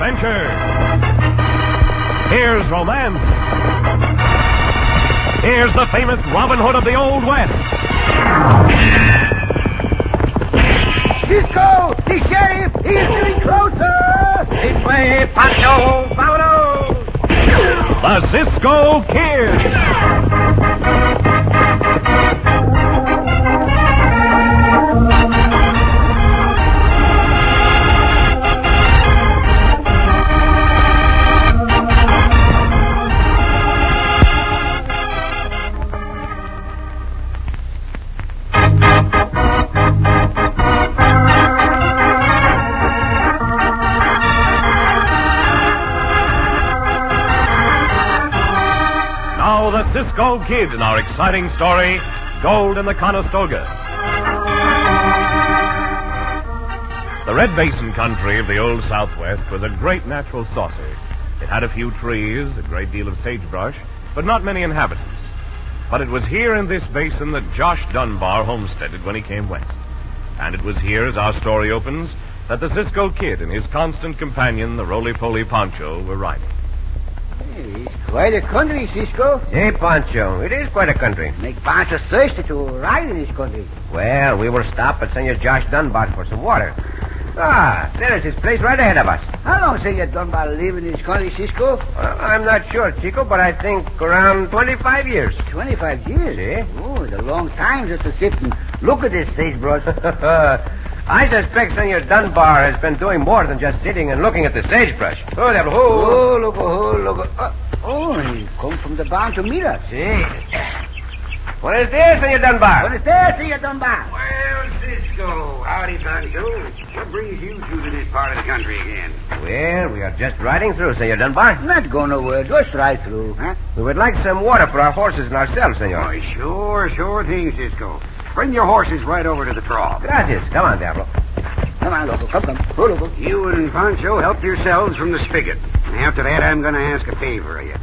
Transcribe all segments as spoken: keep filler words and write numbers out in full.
adventure. Here's romance. Here's the famous Robin Hood of the Old West. Cisco! The sheriff! He's getting closer! This way, Pancho! Vámonos! The Cisco Kid. Cisco Kid in our exciting story, Gold in the Conestoga. The Red Basin country of the old Southwest was a great natural saucer. It had a few trees, a great deal of sagebrush, but not many inhabitants. But it was here in this basin that Josh Dunbar homesteaded when he came west. And it was here, as our story opens, that the Cisco Kid and his constant companion, the roly-poly Pancho, were riding. Hey, it's quite a country, Cisco. Hey, Pancho, it is quite a country. Make Pancho thirsty to ride in this country. Well, we will stop at Senor Josh Dunbar for some water. Ah, there is his place right ahead of us. How long Senor Dunbar live in this country, Cisco? Well, I'm not sure, Chico, but I think around twenty-five years. Twenty-five years? See? Oh, it's a long time just to sit and look at this sagebrush. I suspect Senor Dunbar has been doing more than just sitting and looking at the sagebrush. Oh, there, oh, look, oh, look. Uh, oh, he come from the barn to meet us. See? What is there, Senor Dunbar? What is there, Senor Dunbar? Well, Cisco, howdy, Pancho. What brings you two to this part of the country again? Well, we are just riding through, Senor Dunbar. Not going nowhere, just right through, huh? We would like some water for our horses and ourselves, Senor. Oh, sure, sure thing, Cisco. Bring your horses right over to the trough. Gracias. Come on, Diablo. Come on, Loco. Come, come. Oh, Loco. You and Pancho help yourselves from the spigot. After that, I'm going to ask a favor of you.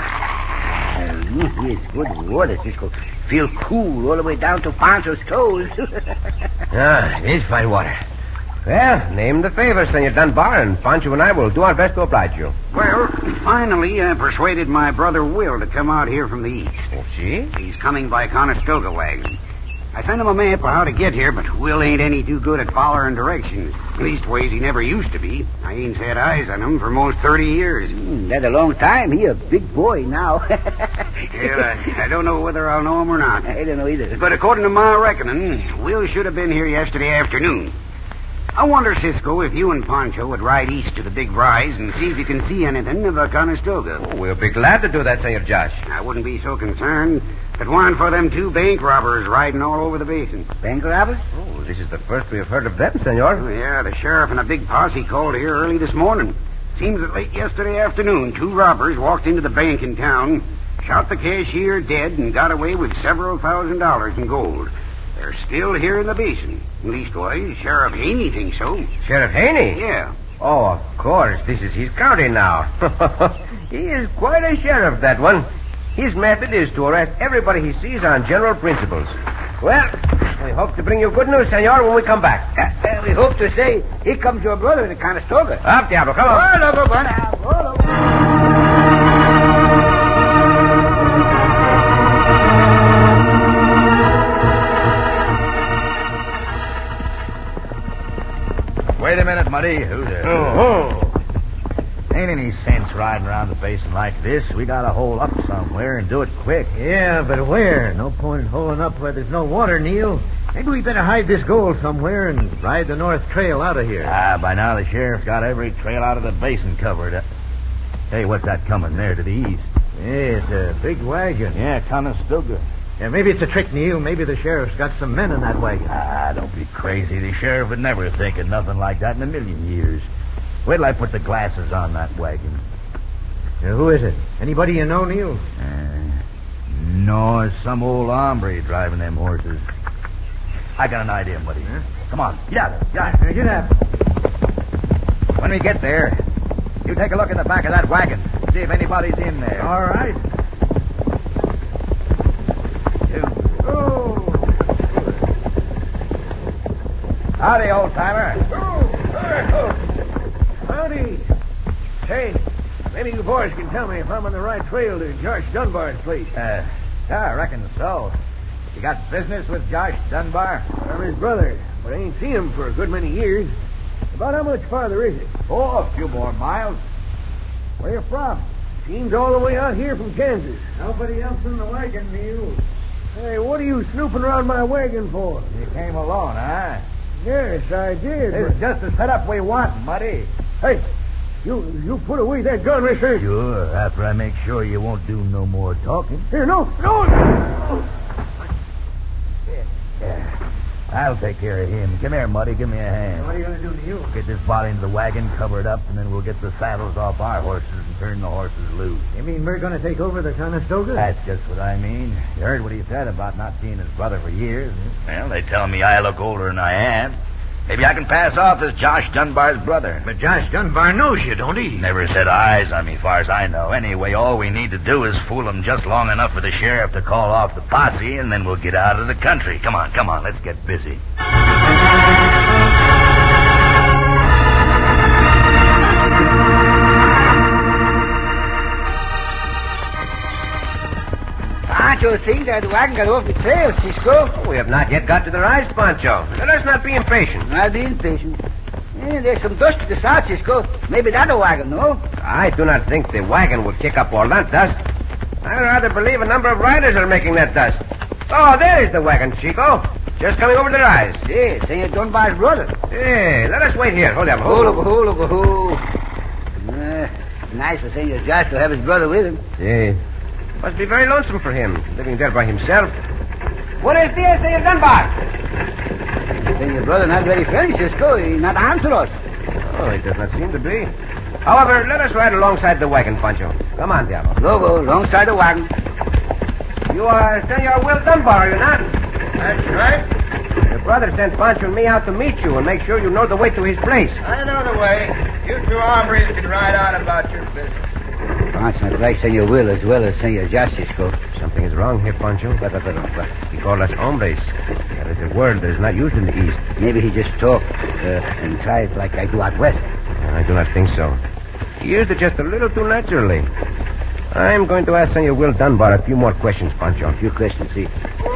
Ah, yes, good water, Cisco. Feel cool all the way down to Pancho's toes. Ah, it is fine water. Well, name the favor, Senor Dunbar, and Pancho and I will do our best to oblige you. Well, finally, I persuaded my brother Will to come out here from the east. Oh, see? He's coming by Conestoga wagon. I sent him a map of how to get here, but Will ain't any too good at following directions. Leastways, he never used to be. I ain't set eyes on him for most thirty years. Mm, that's a long time. He a big boy now. Well, I, I don't know whether I'll know him or not. I don't know either. But according to my reckoning, Will should have been here yesterday afternoon. I wonder, Cisco, if you and Pancho would ride east to the big rise and see if you can see anything of the Conestoga. Oh, we'll be glad to do that, Senor Josh. I wouldn't be so concerned if it weren't for them two bank robbers riding all over the basin. Bank robbers? Oh, this is the first we have heard of them, Senor. Oh, yeah, the sheriff and a big posse called here early this morning. Seems that late yesterday afternoon, two robbers walked into the bank in town, shot the cashier dead, and got away with several thousand dollars in gold. They're still here in the basin. Leastwise, Sheriff Haney thinks so. Sheriff Haney? Yeah. Oh, of course. This is his county now. He is quite a sheriff, that one. His method is to arrest everybody he sees on general principles. Well, we hope to bring you good news, senor, when we come back. Uh, uh, we hope to say, here comes your brother in the Conestoga. Up, Diablo, come on. Oh, Loco, go now. Oh, Loco. Wait a minute, Muddy. Who there? Oh, Ain't any sense riding around the basin like this. We gotta hole up somewhere and do it quick. Yeah, but where? No point in holing up where there's no water, Neil. Maybe we better hide this gold somewhere and ride the north trail out of here. Ah, by now the sheriff's got every trail out of the basin covered. Uh, hey, what's that coming there to the east? Yeah, it's a big wagon. Yeah, Conestoga. Yeah, maybe it's a trick, Neil. Maybe the sheriff's got some men in that wagon. Ah, don't be crazy. The sheriff would never think of nothing like that in a million years. Wait till I put the glasses on that wagon. Yeah, who is it? Anybody you know, Neil? Uh, no, it's some old hombre driving them horses. I got an idea, buddy. Huh? Come on, get out of it. Get out. Now, get up. When we get there, you take a look in the back of that wagon. See if anybody's in there. All right. Oh. Howdy, old timer. Oh, oh. Howdy. Hey, maybe you boys can tell me if I'm on the right trail to Josh Dunbar's place. Uh, yeah, I reckon so. You got business with Josh Dunbar? I'm his brother, but I ain't seen him for a good many years. About how much farther is it? Oh, a few more miles. Where you from? Seems all the way out here from Kansas. Nobody else in the wagon, Neil. Hey, what are you snooping around my wagon for? You came alone, huh? Yes, I did. It's but- just the setup we want, Muddy. Hey, you you put away that gun, mister. Sure, after I make sure you won't do no more talking. Here, no, no. Yeah. I'll take care of him. Come here, Muddy. Give me a hand. What are you going to do to you? Get this body into the wagon, cover it up, and then we'll get the saddles off our horses and turn the horses loose. You mean we're going to take over the Conestoga? That's just what I mean. You heard what he said about not seeing his brother for years. Well, they tell me I look older than I am. Maybe I can pass off as Josh Dunbar's brother. But Josh Dunbar knows you, don't he? Never set eyes on me, far as I know. Anyway, all we need to do is fool him just long enough for the sheriff to call off the posse, and then we'll get out of the country. Come on, come on, let's get busy. Pancho thinks that the wagon got off the trail, Cisco. We have not yet got to the rise, Pancho. Let us not be impatient. Not be impatient. Yeah, there's some dust to the south, Cisco. Maybe that's a wagon, no? I do not think the wagon will kick up all that dust. I'd rather believe a number of riders are making that dust. Oh, there is the wagon, Chico. Just coming over the rise. Yeah, Senor Dunbar's brother. Hey, let us wait here. Hold up. Oh, look, oh, look, oh. Uh, nice for Senor Josh to have his brother with him. Yeah. Must be very lonesome for him, living there by himself. What is this, Senor Dunbar? Senor brother not very friendly, Cisco. He not answer us. Oh, it does not seem to be. However, let us ride alongside the wagon, Pancho. Come on, Diablo. Logo, alongside the wagon. You are Senor Will Dunbar, are you not? That's right. Your brother sent Pancho and me out to meet you and make sure you know the way to his place. I know the way. You two hombres can ride on about your business. Pancho not like Senor Will as well as Senor Josh, Cisco. Something is wrong here, Pancho. But, but, but, but, He called us hombres. That is a word that is not used in the East. maybe he just talked uh, and tried like I do out west. I do not think so. He used it just a little too naturally. I'm going to ask Senor Will Dunbar a few more questions, Pancho. A few questions, see.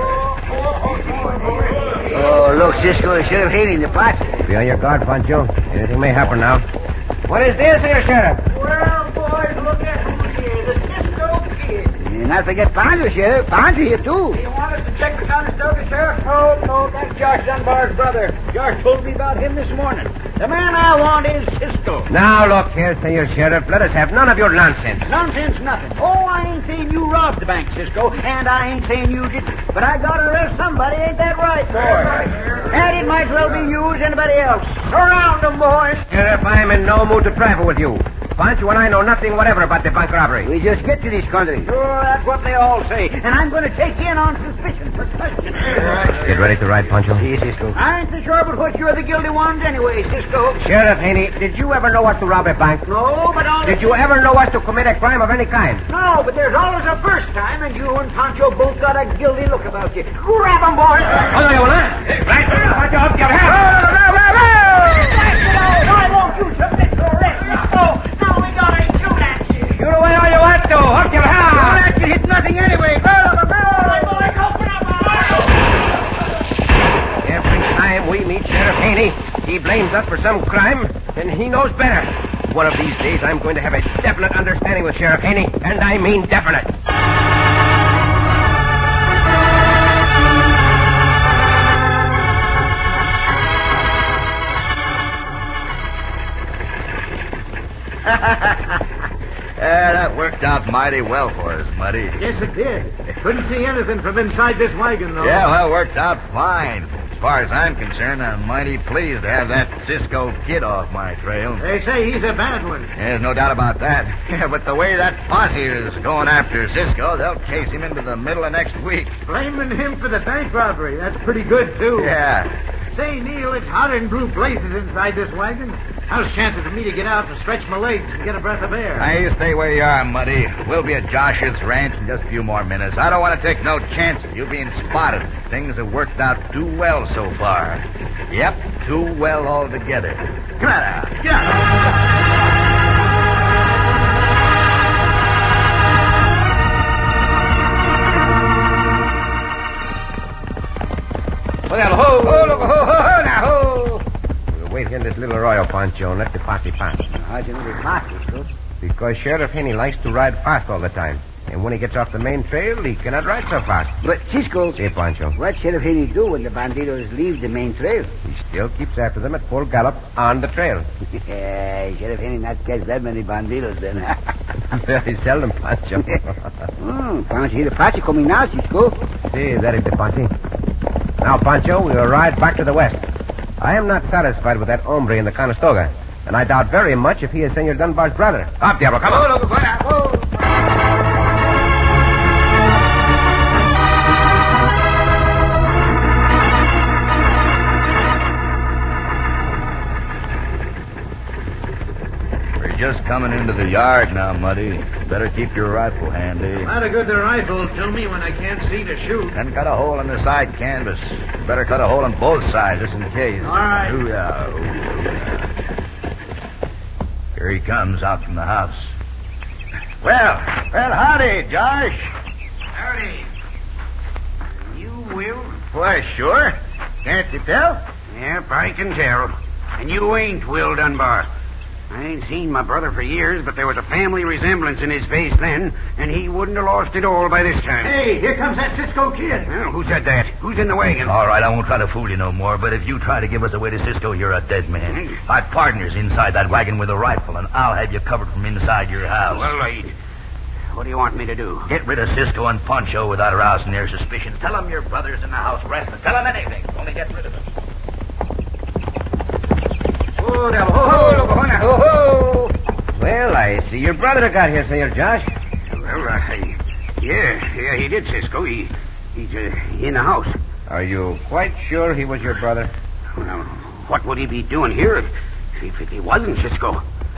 Oh, look, Cisco, the Sheriff Haney in the pot. Be on your guard, Pancho. Anything may happen now. What is this here, Sheriff? Well, boys, look at who's here. The Cisco Kid. And not forget Pancho, Sheriff. Pancho here, too. You want us to check the Conestoga, Sheriff? No, no, that's Josh Dunbar's brother. Josh told me about him this morning. The man I want is Cisco. Now, look here, Senor Sheriff. Let us have none of your nonsense. Nonsense, nothing. Oh, I ain't saying you robbed the bank, Cisco, and I ain't saying you didn't. But I gotta arrest somebody, ain't that right, boy? And it might well be you as anybody else. Surround them, boys. Sheriff, I am in no mood to trifle with you. Pancho and I know nothing whatever about the bank robbery. We just get to this country. Sure, that's what they all say. And I'm going to take you in on suspicion for questioning. Get ready to ride, Pancho. See, Cisco. I ain't so sure but what you're the guilty ones anyway, Cisco. Sheriff Haney, did you ever know us to rob a bank? No, but all... Did you ever know us to commit a crime of any kind? No, but there's always a first time, and you and Pancho both got a guilty look about you. Grab 'em, boys. Oh, no, you will not. Right, Pancho, up your hand. Why won't you submit to arrest, Cisco? Now we gotta shoot at you. Shoot away all you want to. Up your hand. You hit nothing anyway. Grab 'em, boys, open up. Every time we meet Sheriff Haney, he blames us for some crime, and he knows better. One of these days, I'm going to have a definite understanding with Sheriff Haney, and I mean definite. Yeah, that worked out mighty well for us, Muddy. Yes, it did. Couldn't see anything from inside this wagon, though. Yeah, well, it worked out fine. As far as I'm concerned, I'm mighty pleased to have that Cisco Kid off my trail. They say he's a bad one. There's no doubt about that. Yeah, but the way that posse is going after Cisco, they'll chase him into the middle of next week. Blaming him for the bank robbery. That's pretty good, too. Yeah. Say, Neil, it's hotter than blue blazes inside this wagon. How's chances for me to get out to stretch my legs and get a breath of air? Now, you stay where you are, Muddy. We'll be at Josh's ranch in just a few more minutes. I don't want to take no chance of you being spotted. Things have worked out too well so far. Yep, too well altogether. Come on out. Get out. ho, look, ho, ho, ho, now, ho. We'll wait here in this little arroyo, Pancho, and let the posse pass. How'd you know the pass, Cisco? Because Sheriff Henny likes to ride fast all the time. And when he gets off the main trail, he cannot ride so fast. But, Cisco... See, Pancho. What Sheriff Henry do when the bandidos leave the main trail? He still keeps after them at full gallop on the trail. Yeah, Sheriff Henry not catch that many bandidos then. Very seldom, Pancho. Hmm, can't see the posse coming now, Cisco. See, that is the posse. Now, Pancho, we will ride back to the west. I am not satisfied with that hombre in the Conestoga, and I doubt very much if he is Senor Dunbar's brother. Up, Diablo, come on. Go, go, go, go. Just coming into the yard now, Muddy. Better keep your rifle handy. Not a good rifle to me when I can't see to shoot. And cut a hole in the side canvas. Better cut a hole in both sides, just in case. All right. Ooh-yah, ooh-yah. Here he comes out from the house. Well, well, howdy, Josh. Howdy. You will? Why, sure. Can't you tell? Yep, I can tell. And you ain't Will Dunbar. I ain't seen my brother for years, but there was a family resemblance in his face then, and he wouldn't have lost it all by this time. Hey, here comes that Cisco kid. Well, who said that? Who's in the wagon? All right, I won't try to fool you no more, but if you try to give us away to Cisco, you're a dead man. Hmm. My partner's inside that wagon with a rifle, and I'll have you covered from inside your house. Well, I... What do you want me to do? Get rid of Cisco and Pancho without arousing their suspicions. Tell them your brother's in the house resting. Tell them anything. Only get rid of him. Oh, devil. Ho, ho, look, ho, now, ho, ho. Well, I see your brother got here, Senor Josh. Well, uh, I, yeah, yeah, he did, Cisco. He, he's uh, in the house. Are you quite sure he was your brother? Well, what would he be doing here if, if, if he wasn't Cisco?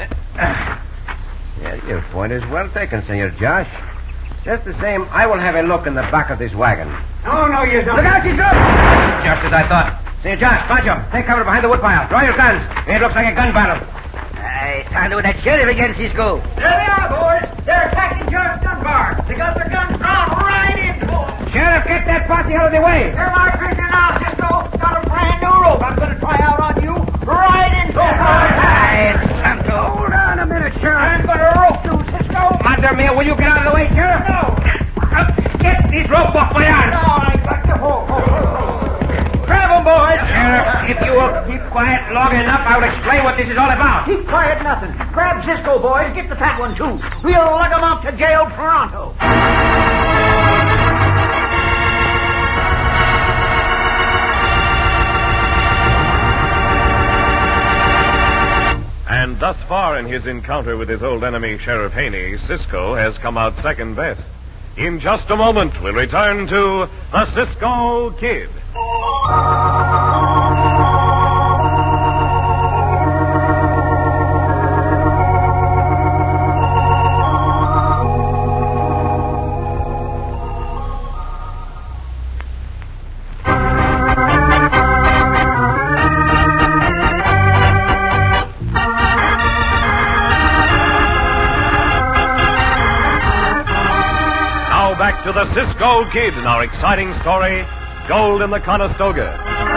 Yeah, your point is well taken, Senor Josh. Just the same, I will have a look in the back of this wagon. Oh, no, you don't. Look out, Cisco! Just as I thought. Senor Josh, Pancho, take cover behind the woodpile. Draw your guns. It looks like a gun battle. I sounded with that sheriff again, Cisco. There they are, boys. They're attacking Sheriff Dunbar. They got their guns drawn right into him. Sheriff, get that posse out of the way. They're my prisoner now, Cisco. Got a brand new rope. I'm going to try out on you right into him. Right, Santo. Hold on a minute, Sheriff. I'm going to rope you, Cisco. Madre mia, will you get out of the way, Sheriff? No. Uh, get these rope off my arms. No, I got you. Hold, hold, hold. Grab them, boys. Sheriff, if you will keep quiet long enough, I'll explain what this is all about. Keep quiet, nothing. Grab Cisco, boys. Get the fat one, too. We'll lug them out to jail pronto. And thus far in his encounter with his old enemy, Sheriff Haney, Cisco has come out second best. In just a moment, we'll return to the Cisco Kid. Back to the Cisco Kid in our exciting story, Gold in the Conestoga.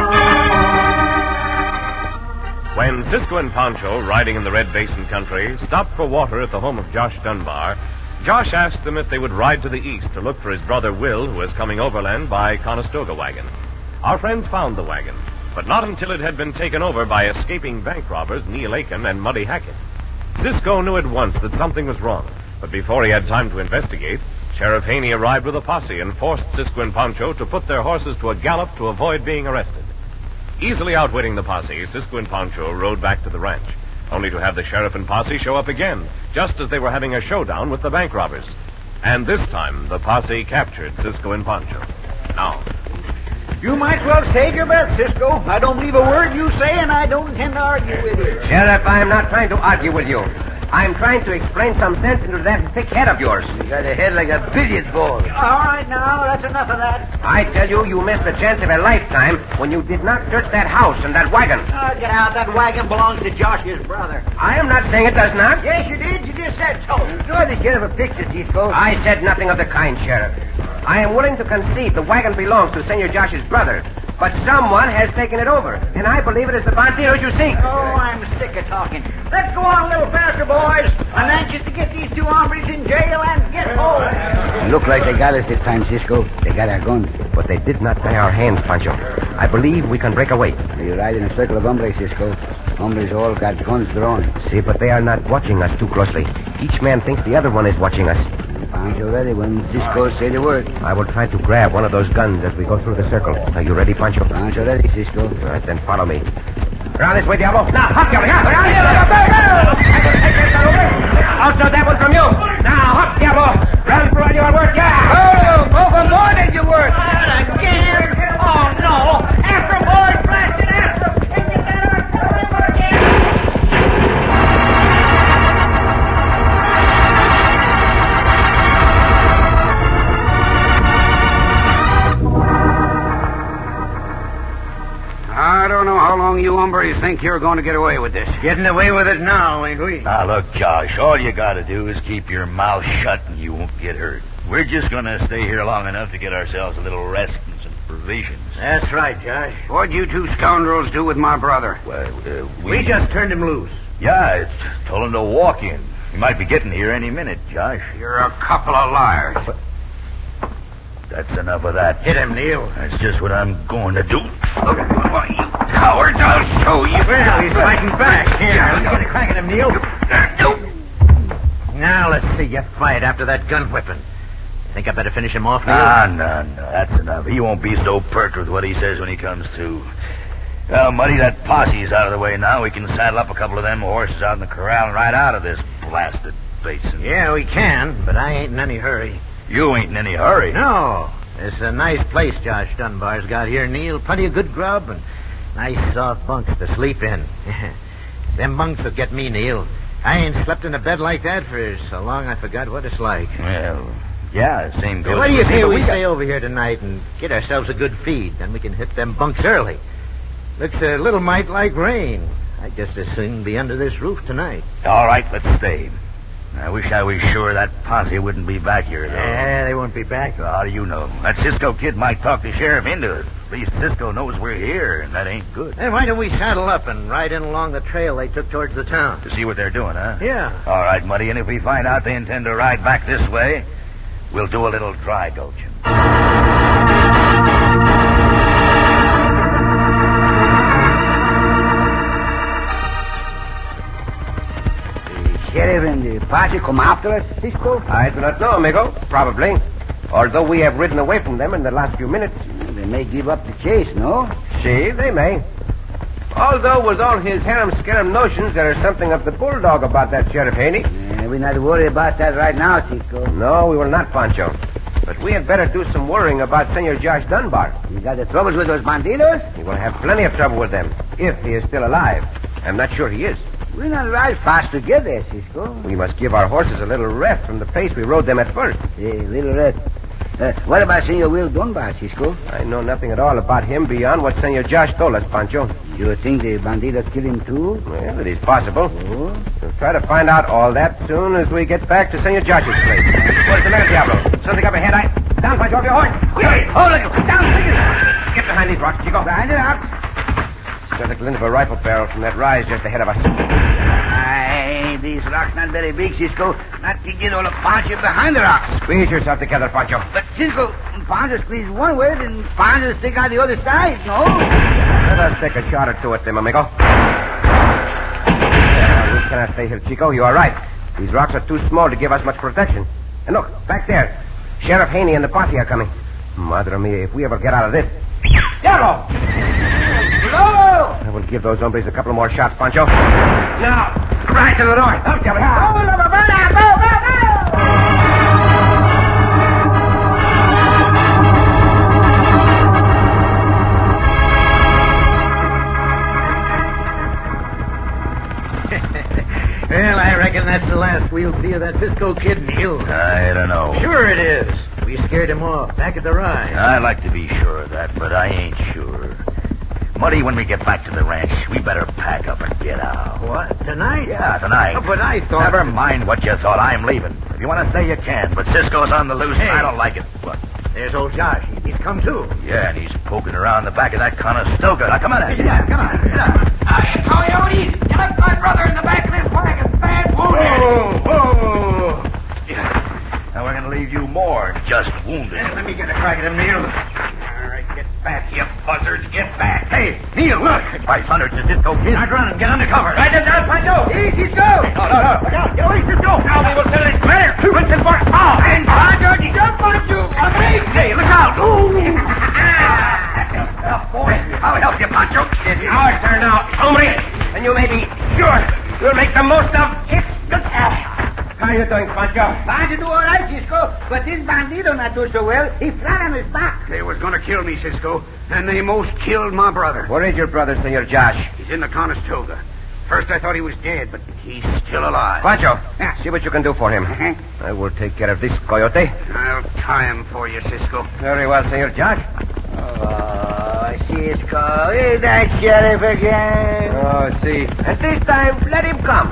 When Cisco and Pancho, riding in the Red Basin country, stopped for water at the home of Josh Dunbar, Josh asked them if they would ride to the east to look for his brother Will, who was coming overland by Conestoga wagon. Our friends found the wagon, but not until it had been taken over by escaping bank robbers Neil Aiken and Muddy Hackett. Cisco knew at once that something was wrong, but before he had time to investigate, Sheriff Haney arrived with a posse and forced Cisco and Pancho to put their horses to a gallop to avoid being arrested. Easily outwitting the posse, Cisco and Pancho rode back to the ranch, only to have the sheriff and posse show up again, just as they were having a showdown with the bank robbers. And this time, the posse captured Cisco and Pancho. Now, you might well save your breath, Cisco. I don't believe a word you say, and I don't intend to argue with you. Sheriff, I am not trying to argue with you. I'm trying to explain some sense into that thick head of yours. You got a head like a billiard ball. All right, now, that's enough of that. I tell you, you missed the chance of a lifetime when you did not search that house and that wagon. Oh, get out. That wagon belongs to Josh's brother. I am not saying it does not. Yes, you did. You just said so. Draw the sheriff a picture, Cisco. I said nothing of the kind, Sheriff. I am willing to concede the wagon belongs to Senor Josh's brother, But someone has taken it over, and I believe it is the bandidos you seek. Oh, I'm sick of talking. Let's go on a little faster, boys. I'm anxious to get these two hombres in jail and get home. Look like they got us this time, Cisco. They got our guns. But they did not tie our hands, Pancho. I believe we can break away. You ride in a circle of hombres, Cisco. Hombres all got guns drawn. See, but they are not watching us too closely. Each man thinks the other one is watching us. Pancho ready when Cisco say the word. I will try to grab one of those guns as we go through the circle. Are you ready, Pancho? Pancho ready, Cisco. All right, then follow me. Around this way, Diablo. Now, hop, Diablo. Yeah, around here. I will take this one away. Also, that one from you. Now, hop, Diablo. Run for all you are worth. Yeah. Oh, go for more than you worth. Not again. Oh, no. After boys, blast it after. And you better come again. I don't know how long you hombres think you're going to get away with this. Getting away with it now, ain't we? Now, look, Josh, all you got to do is keep your mouth shut and you won't get hurt. We're just going to stay here long enough to get ourselves a little rest and some provisions. That's right, Josh. What'd you two scoundrels do with my brother? Well, uh, we... We just turned him loose. Yeah, it's told him to walk in. He might be getting here any minute, Josh. You're a couple of liars. That's enough of that. Hit him, Neil. That's just what I'm going to do. Why, you cowards, I'll show you. Well, he's fighting back. Here, get a crack at him, Neil. Now let's see you fight after that gun whipping. Think I better finish him off, Neil? Ah, no, no, that's enough. He won't be so perked with what he says when he comes to. Well, Muddy, that posse's out of the way now. We can saddle up a couple of them horses out in the corral and ride out of this blasted basin. Yeah, we can, but I ain't in any hurry. You ain't in any hurry. No. It's a nice place Josh Dunbar's got here, Neil. Plenty of good grub and nice soft bunks to sleep in. Them bunks will get me, Neil. I ain't slept in a bed like that for so long I forgot what it's like. Well, yeah, same goes. What do you with me, say but we got- stay over here tonight and get ourselves a good feed? Then we can hit them bunks early. Looks a little mite like rain. I'd just as soon be under this roof tonight. All right, let's stay. I wish I was sure that posse wouldn't be back here, though. Yeah, they won't be back. Well, how do you know? That Cisco kid might talk the sheriff into it. At least Cisco knows we're here, and that ain't good. Then why don't we saddle up and ride in along the trail they took towards the town? To see what they're doing, huh? Yeah. All right, Muddy, and if we find out they intend to ride back this way, we'll do a little dry gulching. Sheriff and the posse come after us, Cisco? I do not know, amigo. Probably. Although we have ridden away from them in the last few minutes. They may give up the chase, no? See, they may. Although, with all his harem-scarum notions, there is something of the bulldog about that Sheriff Haney. Yeah, we're not worried about that right now, Cisco. No, we will not, Pancho. But we had better do some worrying about Senor Josh Dunbar. You got the troubles with those bandidos? He will have plenty of trouble with them, if he is still alive. I'm not sure he is. We're not ride fast together, Cisco. We must give our horses a little rest from the pace we rode them at first. Yeah, little rest. Uh, what about Senor Will Dunbar, Cisco? I know nothing at all about him beyond what Senor Josh told us, Pancho. You think the bandidos killed him too? Well, it is possible. Oh? We'll try to find out all that soon as we get back to Senor Josh's place. What's the matter, Diablo? Something up ahead, I... Down, Pancho, off your horse. Wait, hold it. Down, please. Get behind these rocks, Chico. Behind the rocks. There's the glint of a rifle barrel from that rise just ahead of us. Aye, these rocks not very big, Cisco. Not to get all the Pancho behind the rocks. Squeeze yourself together, Pancho. But, Cisco, Pancho squeeze one way, then Pancho stick out the other side, no? Let us take a shot or two at them, amigo. Yeah, we cannot stay here, Chico. You are right. These rocks are too small to give us much protection. And look, back there. Sheriff Haney and the posse are coming. Madre mia, if we ever get out of this... Diablo! I will give those hombres a couple more shots, Pancho. Now, right to the north. Up, Diablo. Well, I reckon that's the last we'll see of that Cisco kid, Neil. I don't know. Sure it is. We scared him off back at the rise. I'd like to be sure of that, but I ain't sure. Muddy, when we get back to the ranch, we better pack up and get out. What, tonight? Yeah, tonight. Oh, but I thought... Never mind what you thought. I'm leaving. If you want to stay, you can. But Cisco's on the loose, Hey. and I don't like it. What? There's old Josh. He's come to. Yeah, and he's poking around the back of that Conestoga. Now, come on, Eddie. Yeah, come on. Uh, Coyotes, you left my brother in the back of this wagon, bad wounded. Whoa, whoa. Yeah. Now, we're going to leave you more just wounded. Let me get a crack at him, Neil. All right, get back, you buzzards. Get back. Hey, Neil, look. By thunder, it's a Cisco Kid. Start running. Get under cover. Right down, Pancho. Easy, go. No, no, no. Look out. Get away, Cisco. Now we will settle this matter. Winston for... Oh, and Pancho, jump on you. Hey, look out. Ooh. Oh, boy. I'll help you, Pancho. It's our turn now, hombre. And you may be sure you'll make the most of it. How are you doing, Pancho? Pancho do all right, Cisco, but this bandito not do so well. He flat on his back. They was going to kill me, Cisco, and they most killed my brother. Where is your brother, Senor Josh? He's in the Conestoga. First I thought he was dead, but he's still alive. Pancho, Yeah. see what you can do for him. Uh-huh. I will take care of this coyote. I'll tie him for you, Cisco. Very well, Senor Josh. Oh, Cisco, is that sheriff again? Oh, see. And this time, let him come.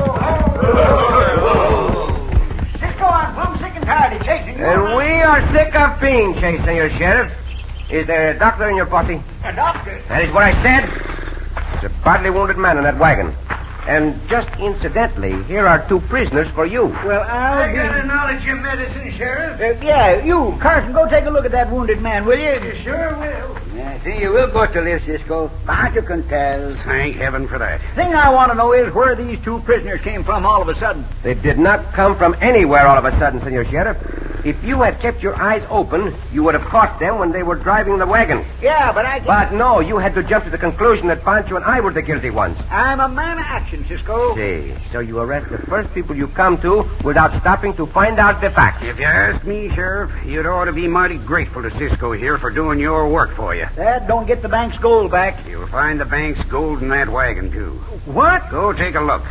Cisco, I'm plumb sick and tired of chasing you. And we are sick of being chased, Senor Sheriff. Is there a doctor in your posse? A doctor? That is what I said. There's a badly wounded man in that wagon. And just incidentally, here are two prisoners for you. Well, I'll I be... got a knowledge of medicine, Sheriff. Uh, yeah, you, Carson, go take a look at that wounded man, will you? You sure will. Yeah, see, you will go to live, Cisco. Pancho can tell. Thank heaven for that. Thing I want to know is where these two prisoners came from all of a sudden. They did not come from anywhere all of a sudden, Senor Sheriff. If you had kept your eyes open, you would have caught them when they were driving the wagon. Yeah, but I... But no, you had to jump to the conclusion that Pancho and I were the guilty ones. I'm a man of action, Cisco. See, so you arrest the first people you come to without stopping to find out the facts. If you ask me, Sheriff, you'd ought to be mighty grateful to Cisco here for doing your work for you. That don't get the bank's gold back. You'll find the bank's gold in that wagon, too. What? Go take a look.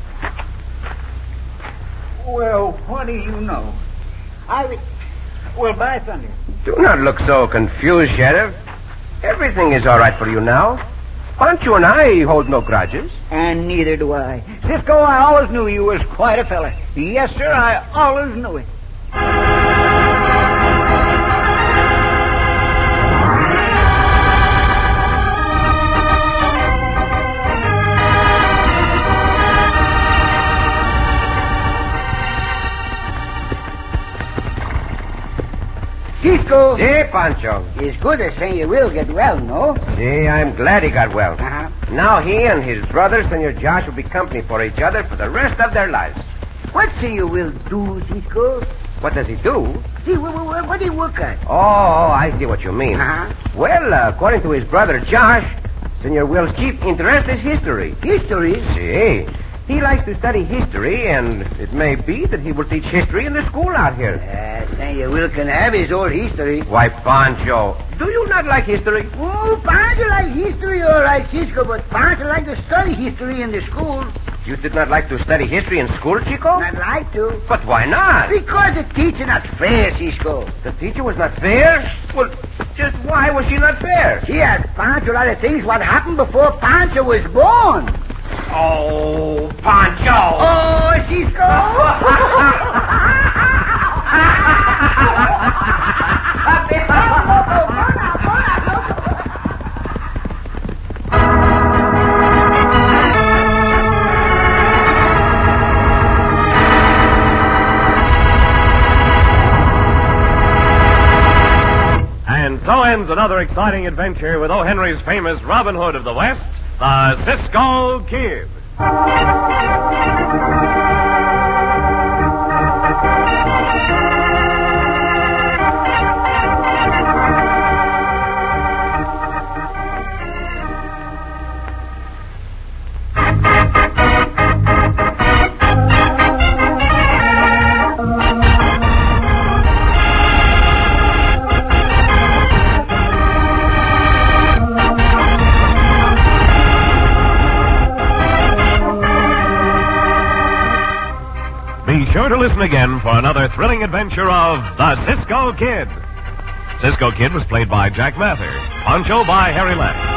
Well, what do you know? I... Well, by thunder. Do not look so confused, Sheriff. Everything is all right for you now. Pancho and I hold no grudges. And neither do I. Cisco, I always knew you was quite a fella. Yes, sir, I always knew it. Cisco. See, Pancho. It's good to say you will get well, no? See, I'm glad he got well. Uh-huh. Now he and his brother, Senor Josh, will be company for each other for the rest of their lives. What say you will do, Cisco? What does he do? See, what, what, what do you work at? Oh, I see what you mean. Uh-huh. Well, uh, according to his brother Josh, Senor Will's chief interest is history. History? See, he likes to study history, and it may be that he will teach history in the school out here. Uh, Senor Will can have his old history. Why, Pancho, do you not like history? Oh, Pancho like history, all right, Cisco, but Pancho like to study history in the school. You did not like to study history in school, Chico? I'd like to. But why not? Because the teacher not fair, Cisco. The teacher was not fair? Well, just why was she not fair? She asked Pancho a lot of things what happened before Pancho was born. Oh, Pancho! Oh, Cisco! And so ends another exciting adventure with O. Henry's famous Robin Hood of the West, the Cisco Kid. Be sure to listen again for another thrilling adventure of the Cisco Kid. Cisco Kid was played by Jack Mather, Pancho by Harry Lent.